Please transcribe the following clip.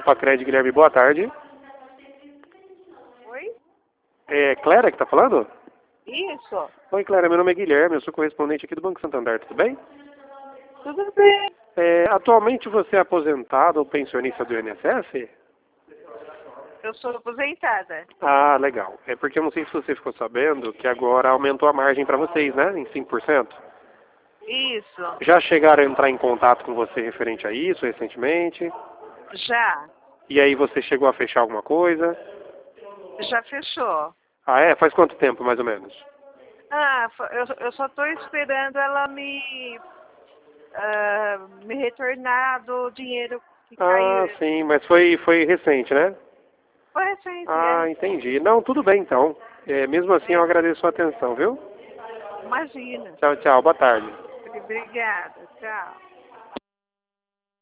Pacred, Guilherme, boa tarde. Oi? É Clara que tá falando? Isso. Oi, Clara, meu nome é Guilherme, eu sou correspondente aqui do Banco Santander, tudo bem? Tudo bem. Atualmente você é aposentado ou pensionista do INSS? Eu sou aposentada. Ah, legal. É porque eu não sei se você ficou sabendo que agora aumentou a margem para vocês, né? Em 5%. Isso. Já chegaram a entrar em contato com você referente a isso recentemente? Já. E aí você chegou a fechar alguma coisa? Já fechou. Ah, é? Faz quanto tempo, mais ou menos? Eu só estou esperando ela me retornar do dinheiro que Ah, caiu. sim, mas foi recente, né? Foi recente, Ah, entendi. Não, tudo bem então. Mesmo assim eu agradeço a atenção, viu? Imagina. Tchau, tchau. Boa tarde. Obrigada. Tchau.